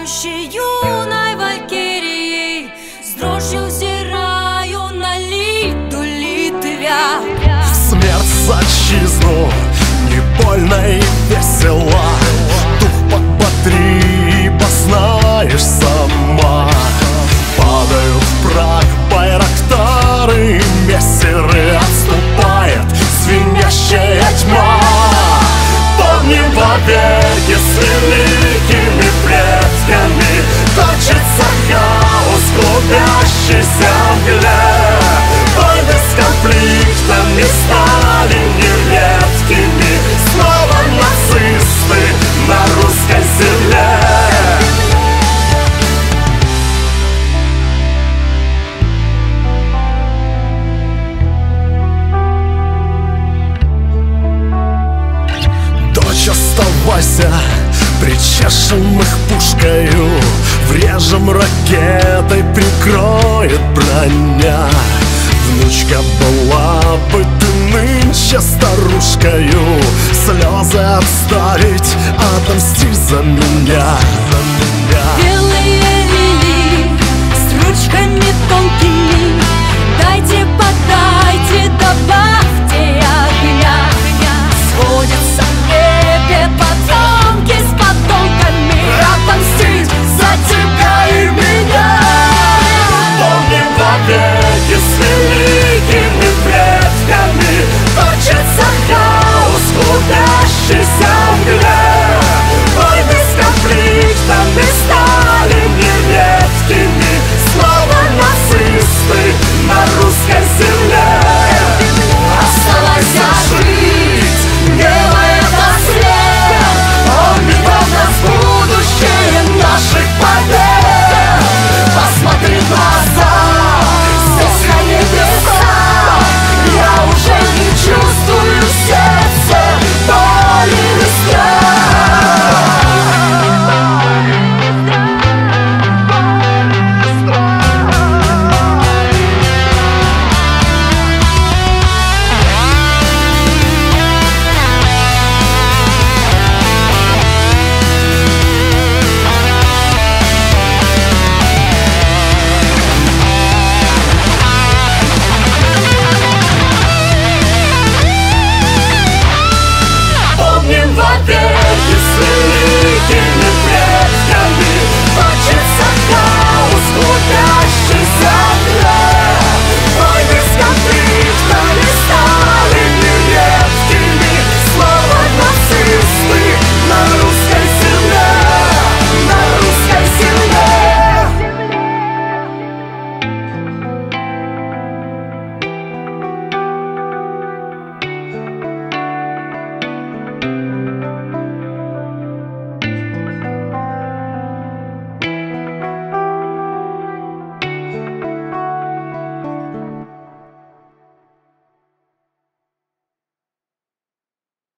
будущей юной валькирией, с дрожью взираю на Лиду, Литвя. Смерть за отчизну не больно и весела. Дух подбодри, ибо знаешь сама. Падают в прах байрактары, мессеры, отступает звенящая тьма. Помним вовеки с великими предками, точится хаос, клубящийся в мгле. Войны с конфликтами стали нередкими, снова нацисты на русской земле. Оставайся, причешем их пушкою, врежем ракетой, прикроет броня. Внучка была бы ты нынче старушкою, слезы отставить, отомсти за меня. Белые лилии с ручками тонкими, дайте, подайте, добавьте огня. Сходятся в небе потомки с потомками, отомстить за тебя и меня. Помним вовеки с великими предками, точится хаос, клубящийся в мгле. Войны с конфликтами стали нередкими, снова нацисты на русской земле. Оставайся жить, делай это след, помни, в нас будущее наших побед.